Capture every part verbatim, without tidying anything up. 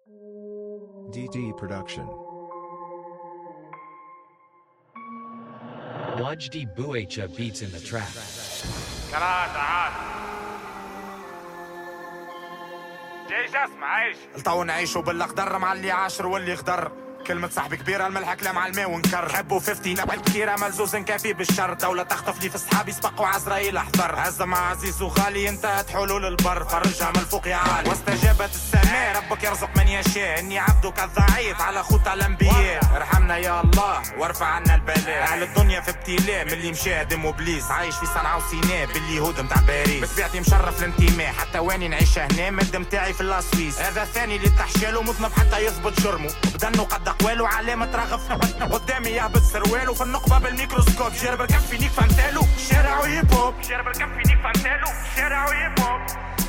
دي دي Production. Wajdi Buecha beats in the track. تعال تعال جاي اسمع عيش الطو نعيشو بالاقدر مع اللي عاشر واللي غدر كلمة صاحبي كبيرة الملح كلام على الماء ونكر حبوا خمسين نبع كثيرة ملزوز كافي بالشر دولة تخطف لي في صحابي سبقوا عزرائيل احذر هزة مع عزيز وغالي انتهت حلول البر فرجها من الفوق يا عالي واستجابت السماء ربك يرزق من يشاء اني عبدك الضعيف على خطى الانبياء ارحمنا يا الله وارفع عنا البلاء اهل الدنيا في ابتلاء من اللي مشى ادم وابليس عايش في صنعاء وسيناء باليهود متاع باريس بطبيعتي مشرف الانتماء حتى واني نعيش هنا مد متاعي في السويس هذا ثاني اللي تحشاله مذنب حتى يثبت جرمه بدنه قد اقواله علامة رغف قدامي يهبط سرواله في النقبة بالميكروسكوب جرب الكف فينيك فهمتالو شارع وهيب هوب جرب الكف فينيك فهمتالو شارع وهيب هوب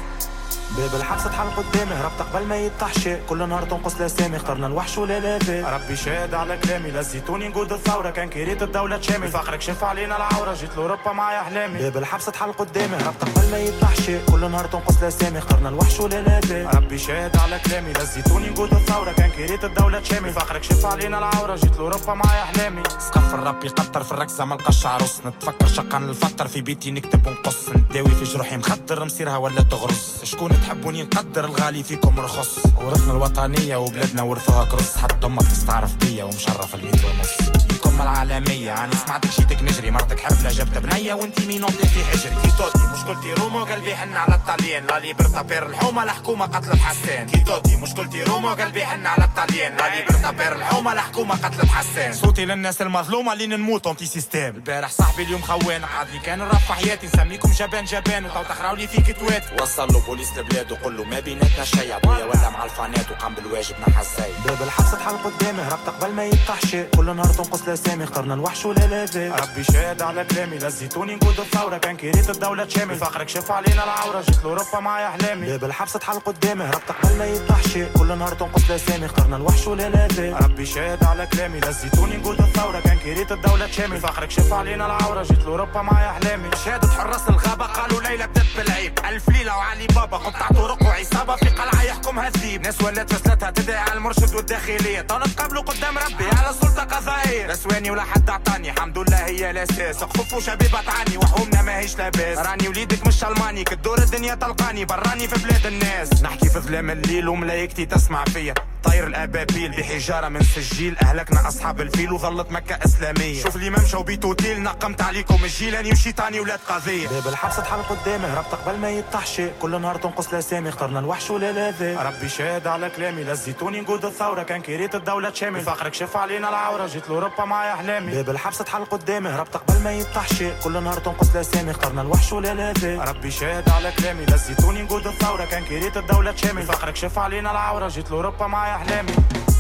باب الحبس اتحل قدامي هربت قبل ما يتحشي كل نهار تنقص لسامي اخترنا الوحش ولا لافي ربي شاهد على كلامي لزيتوني نقود الثورة كان كريت الدولة تشامي فقرك شاف علينا العورة جيت لأوروبا معايا أحلامي باب الحبس اتحل قدامي هربت قبل ما يتحشي كل نهار تنقص لسامي اخترنا الوحش ولا لافي ربي شاهد على كلامي لزيتوني نقود الثورة كان كريت الدولة تشامي فقرك شاف علينا العورة جيت لأوروبا معايا أحلامي سقف الرب يقطر في الركزة ما لقاش عروس نتفكر شقا الفطر في بيتي نكتب ونقص نداوي في جروحي مخدر مصيرها ولا تغرس شكون تحبوني نقدر الغالي فيكم رخص ورثنا الوطنية وبلادنا ورثوها كرس حتى امك تستعرف بيا ومشرف المترو نص فيكم العالمية انا سمعتك شيتك نجري مرتك حفلة جبت بنية وانتي مين في حجري كي توتي مشكلتي روما قلبي حن على الطاليين لا ليبرتا بير الحومة الحكومة قتل الحسان كي توتي مشكلتي روما قلبي حن على الطاليين لا ليبرتا بير الحومة الحكومة قتل الحسان صوتي للناس المظلومة اللي نموت انتي سيستم البارح صاحبي اليوم خوان عاد لي كان الرف حياتي نسميكم جبان جبان وتو تخراولي فيك توات وصل له بوليس البلاد وقول له ما بيناتنا شي ابويا ولا مع الفانات وقام بالواجب نحى الزي باب الحبس اتحل قدامي هربت قبل ما يتحشي كل نهار تنقص لسامي اخترنا الوحش ولا لافي ربي شاهد على كلامي لزيتوني نقود الثورة كان كريت الدولة تشامي فقرك شاف علينا العورة جيت لأوروبا معايا أحلامي باب الحبس اتحل قدامي هربت قبل ما يتحشي كل نهار تنقص لسامي اخترنا الوحش ولا لافي ربي شاهد على كلامي لزيتوني نقود الثورة كان كريت الدولة تشامي فقرك شاف علينا العورة جيت لأوروبا معايا أحلامي شهادة حراس الغابة قالوا ليلى بدت بالعيب ألف ليلة وعلي بابا قطع طرق وعصابة في قلعة يحكمها الذيب ناس ولات فسلتها تدعي على المرشد والداخلية طالت نتقابلوا قدام ربي على سلطة قضائية لا سواني ولا حد عطاني الحمد لله هي الأساس خفوف وشبيبة تعاني وحومنا ما هيش لاباس راني وليدك مش ألماني كدور الدنيا تلقاني براني في بلاد الناس نحكي في ظلام الليل وملايكتي تسمع فيا طير الأبابيل بحجارة من سجيل أهلكنا أصحاب الفيل وظلت مكة إسلامية شوف لي ممشى وبيتوتيل نقمت عليكم الجيلاني وشيطاني ولاد قضية باب الحبس اتحل قدامي هربت قبل ما يتحشي كل نهار تنقص لسامي اخترنا الوحش ولا لاذي ربي شاهد على كلامي لزيتوني نقود الثورة كان كريت الدولة تشامي فقرك شاف علينا العورة جيت لأوروبا معايا أحلامي باب الحبس اتحل قدامي هربت قبل ما يتحشي كل نهار تنقص لسامي اخترنا الوحش ولا لاذي ربي شاهد على كلامي لزيتوني نقود الثورة كان كريت الدولة تشامي فقرك شاف علينا العورة جيت لأوروبا معايا أحلامي